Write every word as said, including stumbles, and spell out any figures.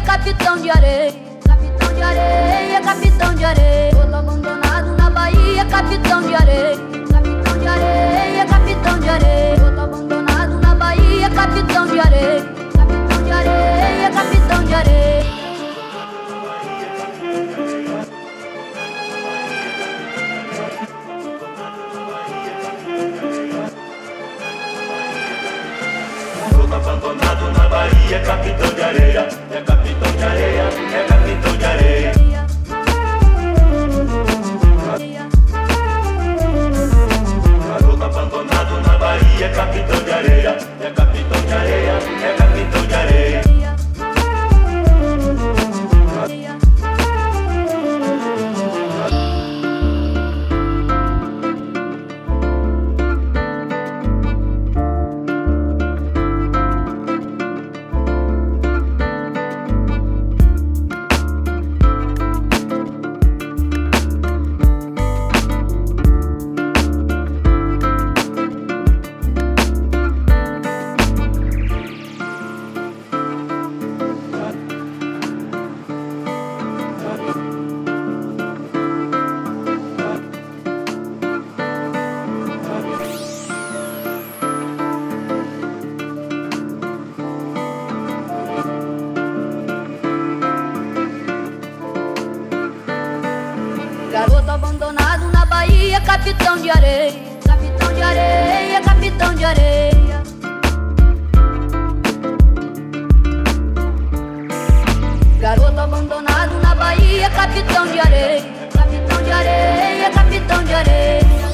capitão de areia. Capitão de areia, capitão de areia. Todo abandonado na Bahia, capitão de areia. Capitão de areia, capitão de areia. Todo abandonado na Bahia, capitão de areia. Capitão de areia, capitão de areia. Todo abandonado na Bahia, capitão de areia. É capitão de areia, é capitão de areia. Garoto abandonado na Bahia, capitão de areia. É capitão de areia, é capitão de areia. Garoto abandonado na Bahia, capitão de areia. Capitão de areia, capitão de areia. Garoto abandonado na Bahia, capitão de areia. Capitão de areia, capitão de areia.